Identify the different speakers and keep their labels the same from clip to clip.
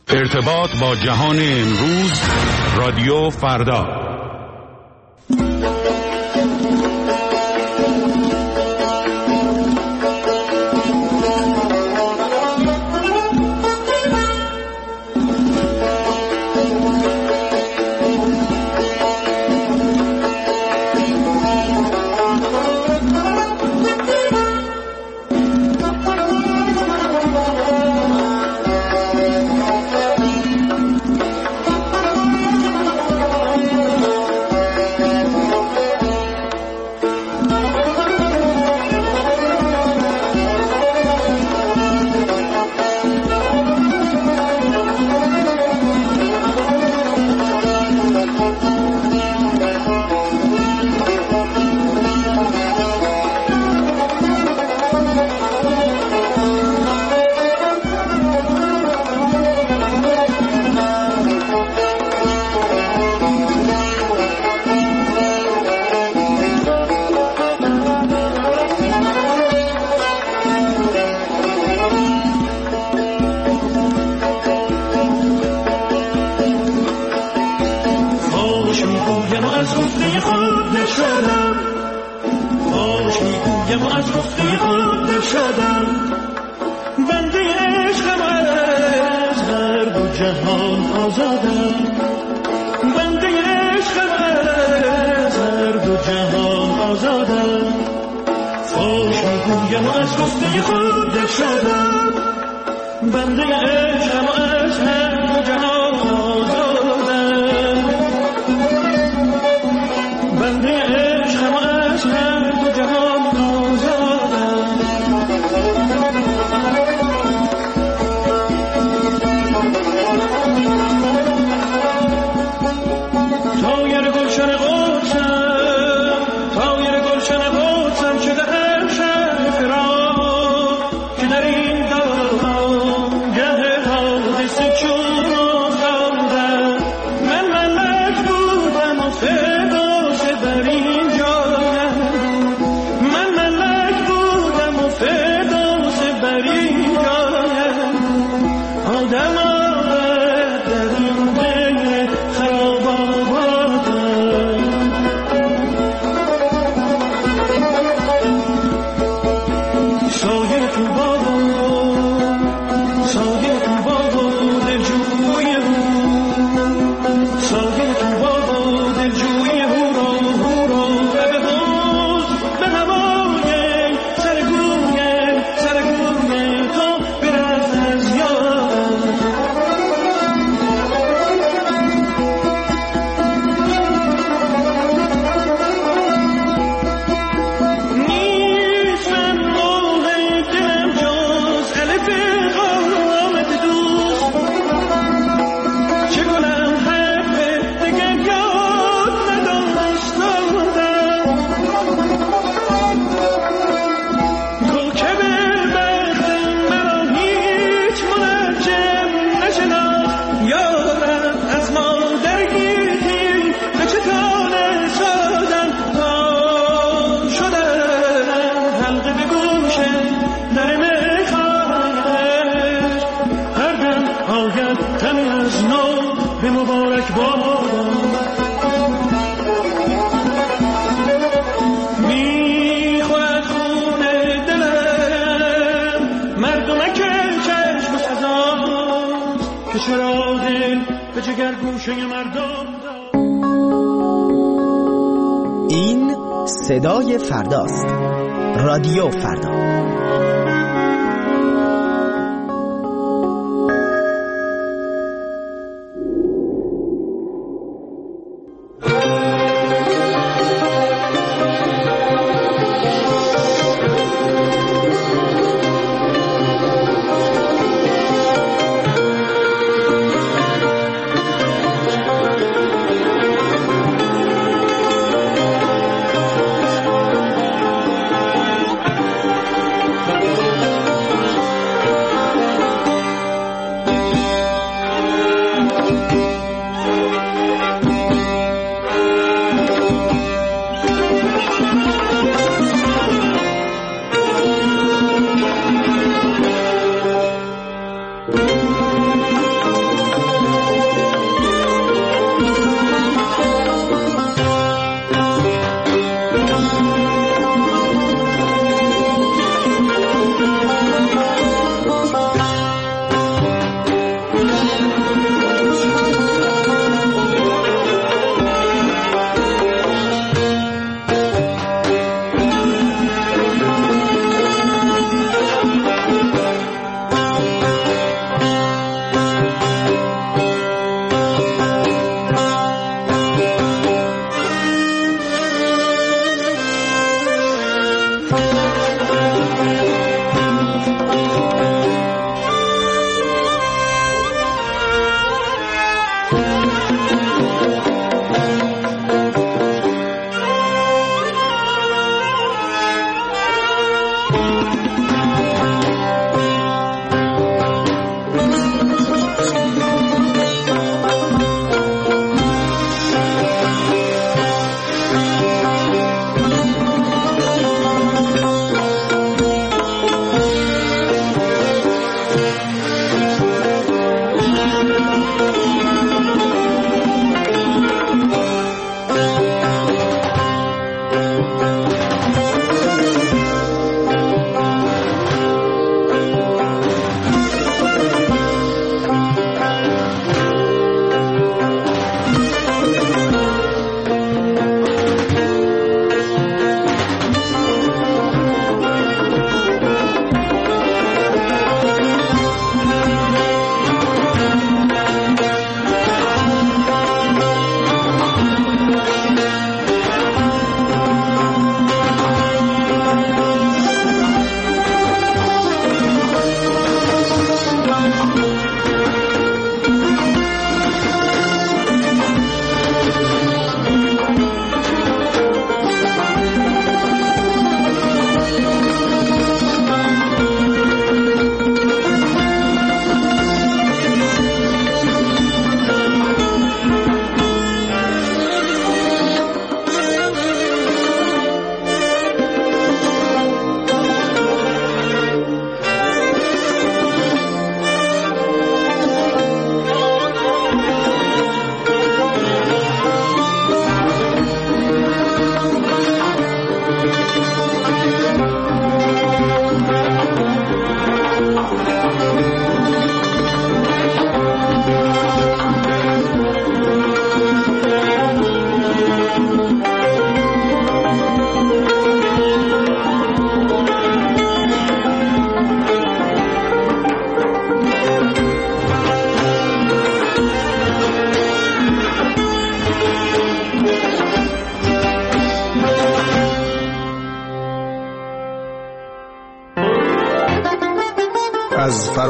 Speaker 1: ارتباط با جهان امروز، رادیو فردا.
Speaker 2: این صدای فرداست. رادیو فردا.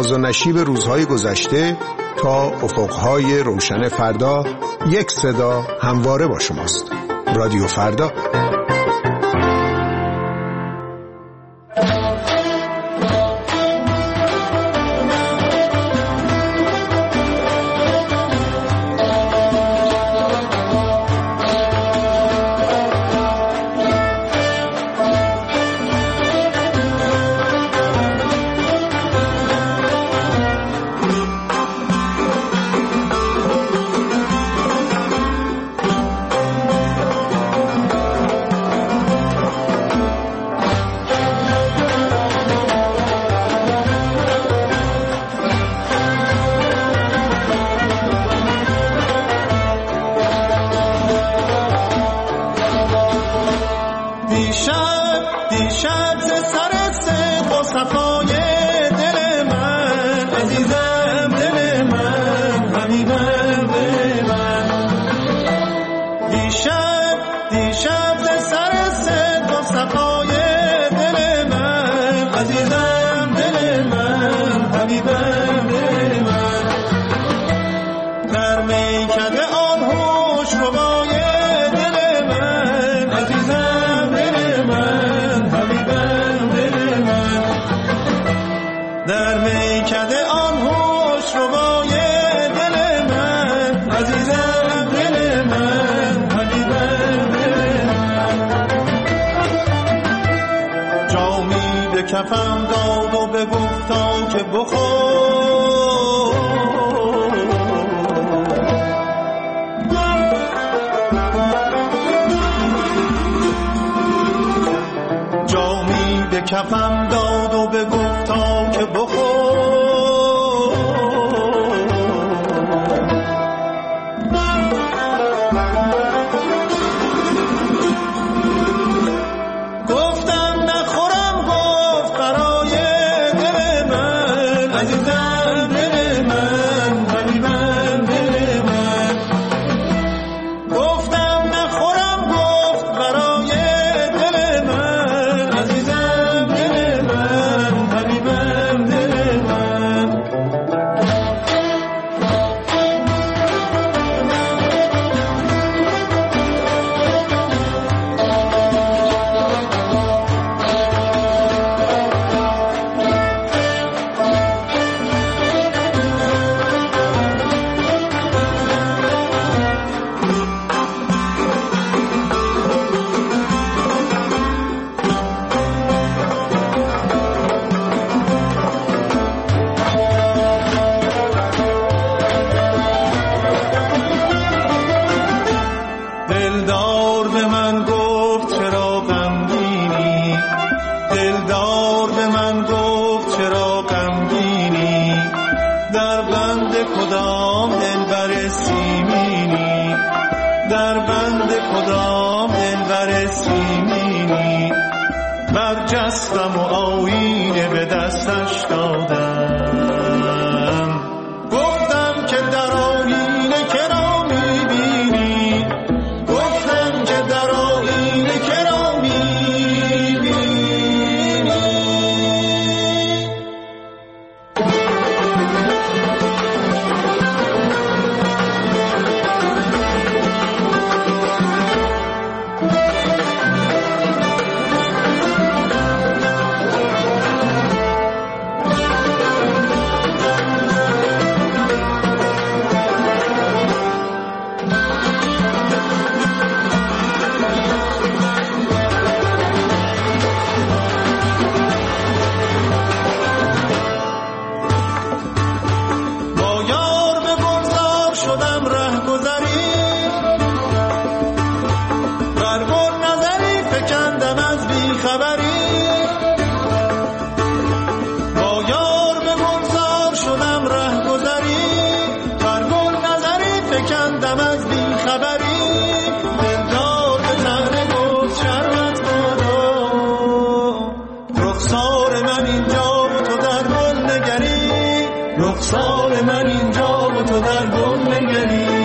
Speaker 3: ناز و نشیب روزهای گذشته تا افقهای روشن فردا، یک صدا همواره با شماست. رادیو فردا.
Speaker 4: دیشب ز سر صدق و صفای دل من، عزیزم دل من، حبیبم دل من. دیشب ز سر صدق و صفای دل من، عزیزم دل من، حبیبم دل من. در میکده آن هوش ربای دل من، عزیزم دل من، حبیبم دل من. در میکده آن هوش ربای دل من، عزیزم دل من، حبیبم دل من. جامی به کفم داد و بگفتا که بخور، جامی به کفم داد و بگفتا که بخور. گفتم نخورم، گفت برای دل من، عزیزم دل من، حبیبم دل من. گفتم نخورم، گفت برای دل من، عزیزم دل من، حبیبم دل من. دلدار به من گفت چرا غمگینی، دلدار به من گفت چرا غمگینی. در بند کدام دلبر سیمینی، در بند کدام دلبر سیمینی. برجستم و آیینه به دستش دادم، گفتم که در آیینه کرا میبینی، گفتم که در آیینه کرا میبینی. با یار به گلزار شدم رهگذری، بر گل نظری فکندم از بیخبری. با یار به گلزار شدم رهگذری، بر گل نظری فکندم از بیخبری. دلدار به طعنه گفت شربت بادا، رخسار من اینجا و تو در گل نگری، رخسار من اینجا و تو در گل نگری.